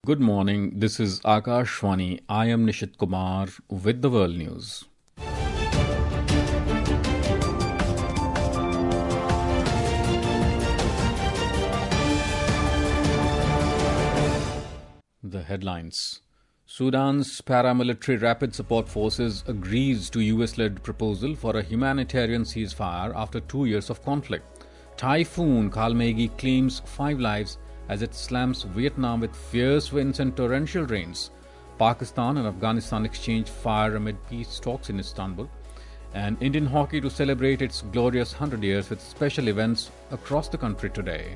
Good morning. This is Akashvani. I am Nishit Kumar with the World News. The headlines. Sudan's paramilitary Rapid Support Forces agrees to US-led proposal for a humanitarian ceasefire after 2 years of conflict. Typhoon Kalmegi claims 5 lives as it slams Vietnam with fierce winds and torrential rains. Pakistan and Afghanistan exchange fire amid peace talks in Istanbul. And Indian hockey to celebrate its glorious 100 years with special events across the country today.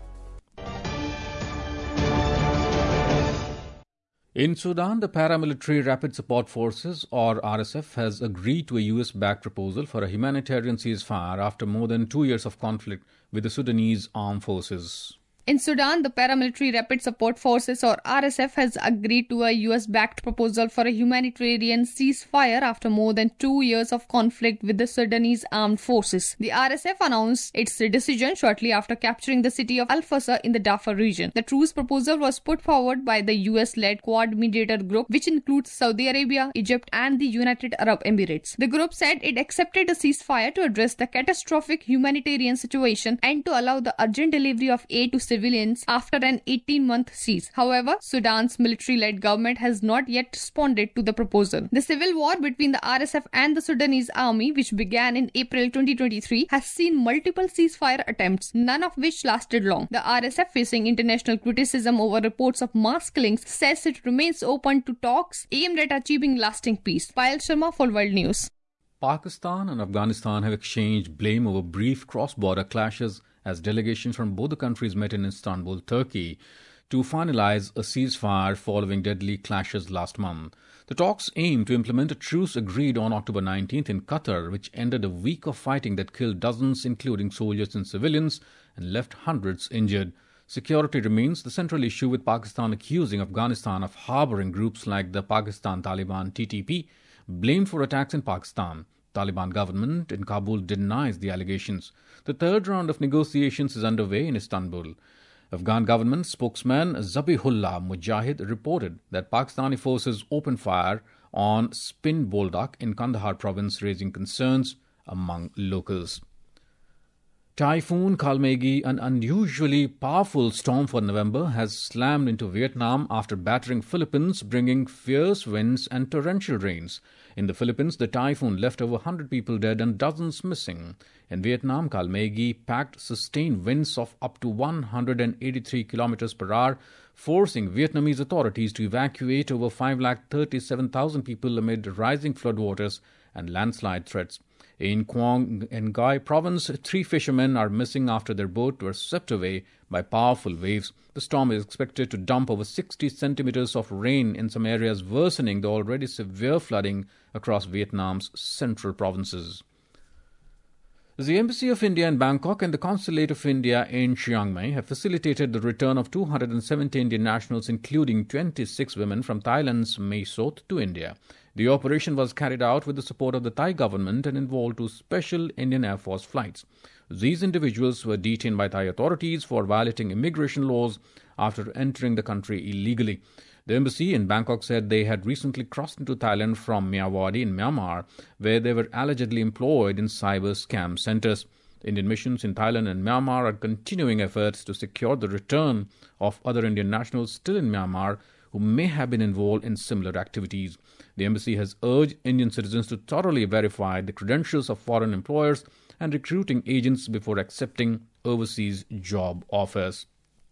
In Sudan, the paramilitary Rapid Support Forces, or RSF, has agreed to a US-backed proposal for a humanitarian ceasefire after more than 2 years of conflict with the Sudanese armed forces. In Sudan, the Paramilitary Rapid Support Forces, or RSF, has agreed to a US-backed proposal for a humanitarian ceasefire after more than 2 years of conflict with the Sudanese armed forces. The RSF announced its decision shortly after capturing the city of Al-Fasr in the Darfur region. The truce proposal was put forward by the US-led Quad mediator group, which includes Saudi Arabia, Egypt, and the United Arab Emirates. The group said it accepted a ceasefire to address the catastrophic humanitarian situation and to allow the urgent delivery of aid to civilians after an 18-month siege. However, Sudan's military-led government has not yet responded to the proposal. The civil war between the RSF and the Sudanese army, which began in April 2023, has seen multiple ceasefire attempts, none of which lasted long. The RSF, facing international criticism over reports of mass killings, says it remains open to talks aimed at achieving lasting peace. Payal Sharma for World News. Pakistan and Afghanistan have exchanged blame over brief cross-border clashes as delegations from both the countries met in Istanbul, Turkey, to finalize a ceasefire following deadly clashes last month. The talks aim to implement a truce agreed on October 19th in Qatar, which ended a week of fighting that killed dozens, including soldiers and civilians, and left hundreds injured. Security remains the central issue, with Pakistan accusing Afghanistan of harboring groups like the Pakistan Taliban (TTP), blamed for attacks in Pakistan. Taliban government in Kabul denies the allegations. The third round of negotiations is underway in Istanbul. Afghan government spokesman Zabihullah Mujahid reported that Pakistani forces opened fire on Spin Boldak in Kandahar province, raising concerns among locals. Typhoon Kalmegi, an unusually powerful storm for November, has slammed into Vietnam after battering Philippines, bringing fierce winds and torrential rains. In the Philippines, the typhoon left over 100 people dead and dozens missing. In Vietnam, Kalmegi packed sustained winds of up to 183 kilometers per hour, forcing Vietnamese authorities to evacuate over 537,000 people amid rising floodwaters and landslide threats. In Quang Nguyen province, 3 fishermen are missing after their boat was swept away by powerful waves. The storm is expected to dump over 60 centimeters of rain in some areas, worsening the already severe flooding across Vietnam's central provinces. The Embassy of India in Bangkok and the Consulate of India in Chiang Mai have facilitated the return of 270 Indian nationals, including 26 women from Thailand's Mae Sot, to India. The operation was carried out with the support of the Thai government and involved 2 special Indian Air Force flights. These individuals were detained by Thai authorities for violating immigration laws after entering the country illegally. The embassy in Bangkok said they had recently crossed into Thailand from Myawaddy in Myanmar, where they were allegedly employed in cyber scam centers. Indian missions in Thailand and Myanmar are continuing efforts to secure the return of other Indian nationals still in Myanmar who may have been involved in similar activities. The embassy has urged Indian citizens to thoroughly verify the credentials of foreign employers and recruiting agents before accepting overseas job offers.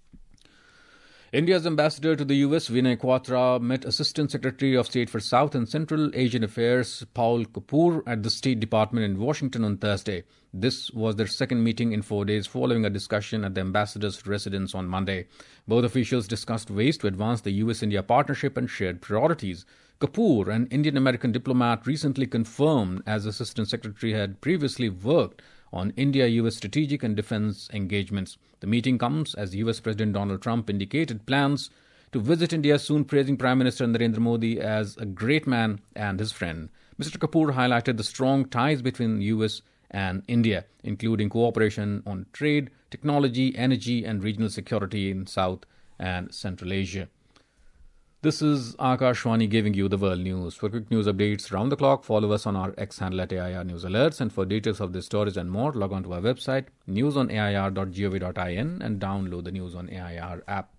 India's ambassador to the US, Vinay Quatra, met Assistant Secretary of State for South and Central Asian Affairs, Paul Kapoor, at the State Department in Washington on Thursday. This was their second meeting in 4 days, following a discussion at the ambassador's residence on Monday. Both officials discussed ways to advance the US-India partnership and shared priorities. Kapoor, an Indian-American diplomat recently confirmed as Assistant Secretary, had previously worked on India-US strategic and defense engagements. The meeting comes as US President Donald Trump indicated plans to visit India soon, praising Prime Minister Narendra Modi as a great man and his friend. Mr. Kapoor highlighted the strong ties between US and India, including cooperation on trade, technology, energy, and regional security in South and Central Asia. This is Akashwani giving you the world news. For quick news updates round the clock, follow us on our X handle at AIR News Alerts. And for details of these stories and more, log on to our website, newsonair.gov.in, and download the News on AIR app.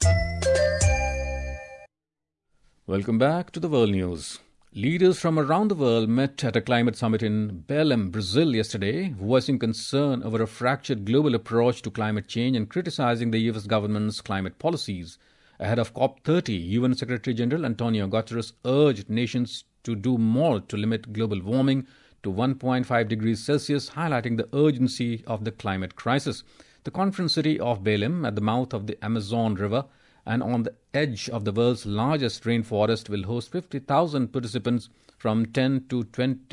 Welcome back to the world news. Leaders from around the world met at a climate summit in Belém, Brazil yesterday, voicing concern over a fractured global approach to climate change and criticizing the US government's climate policies. Ahead of COP30, UN Secretary General Antonio Guterres urged nations to do more to limit global warming to 1.5 degrees Celsius, highlighting the urgency of the climate crisis. The conference city of Belém, at the mouth of the Amazon River and on the edge of the world's largest rainforest, will host 50,000 participants from 10 to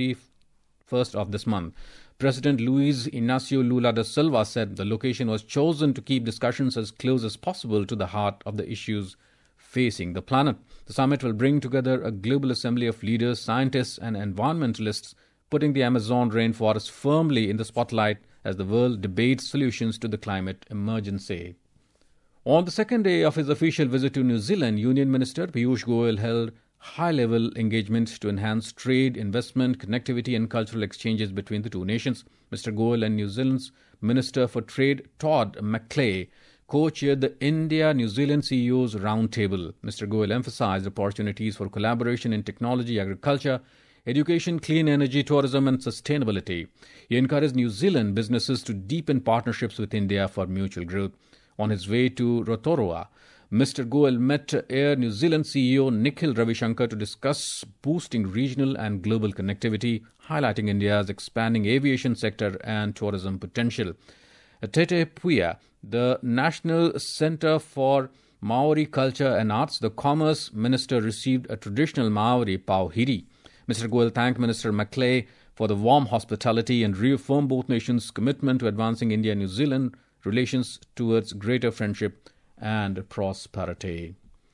21st of this month. President Luiz Inácio Lula da Silva said the location was chosen to keep discussions as close as possible to the heart of the issues facing the planet. The summit will bring together a global assembly of leaders, scientists and environmentalists, putting the Amazon rainforest firmly in the spotlight as the world debates solutions to the climate emergency. On the second day of his official visit to New Zealand, Union Minister Piyush Goyal held high-level engagement to enhance trade, investment, connectivity and cultural exchanges between the two nations. Mr. Goyal and New Zealand's Minister for Trade, Todd McClay, co-chaired the India-New Zealand CEOs Roundtable. Mr. Goyal emphasized opportunities for collaboration in technology, agriculture, education, clean energy, tourism and sustainability. He encouraged New Zealand businesses to deepen partnerships with India for mutual growth. On his way to Rotorua, Mr. Goyal met Air New Zealand CEO Nikhil Ravishankar to discuss boosting regional and global connectivity, highlighting India's expanding aviation sector and tourism potential. At Tete Puia, the National Centre for Maori Culture and Arts, the Commerce Minister received a traditional Maori pauhiri. Mr. Goyal thanked Minister McClay for the warm hospitality and reaffirmed both nations' commitment to advancing India-New Zealand relations towards greater friendship and prosperity.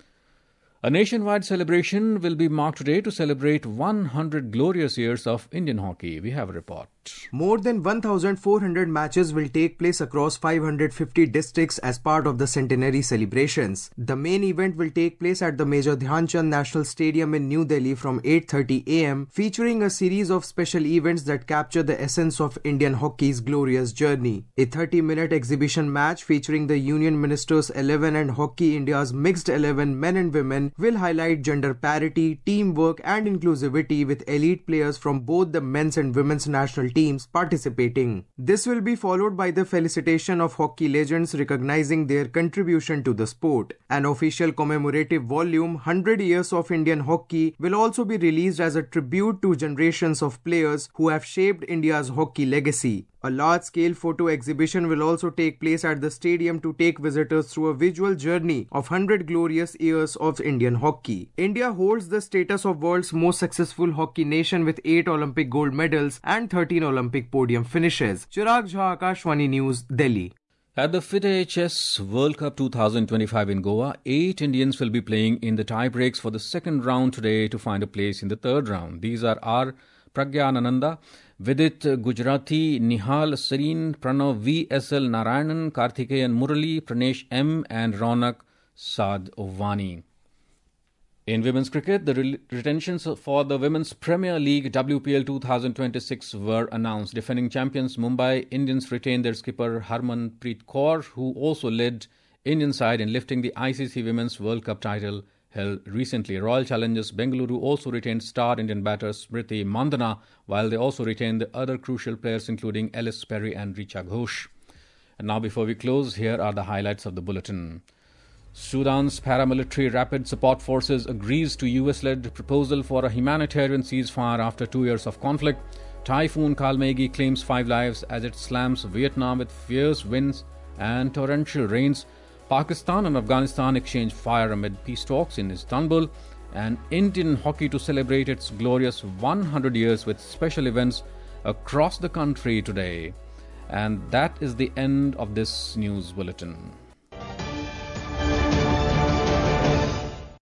A nationwide celebration will be marked today to celebrate 100 glorious years of Indian hockey. We have a report. More than 1,400 matches will take place across 550 districts as part of the centenary celebrations. The main event will take place at the Major Dhyan Chand National Stadium in New Delhi from 8:30 am, featuring a series of special events that capture the essence of Indian hockey's glorious journey. A 30-minute exhibition match featuring the Union Ministers 11 and Hockey India's Mixed 11 men and women will highlight gender parity, teamwork and inclusivity with elite players from both the men's and women's national teams participating. This will be followed by the felicitation of hockey legends recognizing their contribution to the sport. An official commemorative volume, 100 Years of Indian Hockey, will also be released as a tribute to generations of players who have shaped India's hockey legacy. A large-scale photo exhibition will also take place at the stadium to take visitors through a visual journey of 100 glorious years of Indian hockey. India holds the status of world's most successful hockey nation with 8 Olympic gold medals and 13 Olympic podium finishes. Chirag Jha, Akashwani News, Delhi. At the FIDE Chess World Cup 2025 in Goa, 8 Indians will be playing in the tie-breaks for the second round today to find a place in the third round. These are R. Pragyanananda, Vidit Gujarati, Nihal Sareen, Pranav VSL Narayanan, Karthikeyan Murali, Pranesh M and Ronak Sadovani. In women's cricket, the retentions for the Women's Premier League WPL 2026 were announced. Defending champions Mumbai Indians retained their skipper Harmanpreet Kaur, who also led Indian side in lifting the ICC Women's World Cup title held recently. Royal Challengers Bengaluru also retained star Indian batter Smriti Mandana, while they also retained the other crucial players including Ellis Perry and Richa Ghosh. And now before we close, here are the highlights of the bulletin. Sudan's paramilitary Rapid Support Forces agrees to US-led proposal for a humanitarian ceasefire after 2 years of conflict. Typhoon Kalmegi claims 5 lives as it slams Vietnam with fierce winds and torrential rains. Pakistan and Afghanistan exchange fire amid peace talks in Istanbul. And Indian hockey to celebrate its glorious 100 years with special events across the country today. And that is the end of this news bulletin.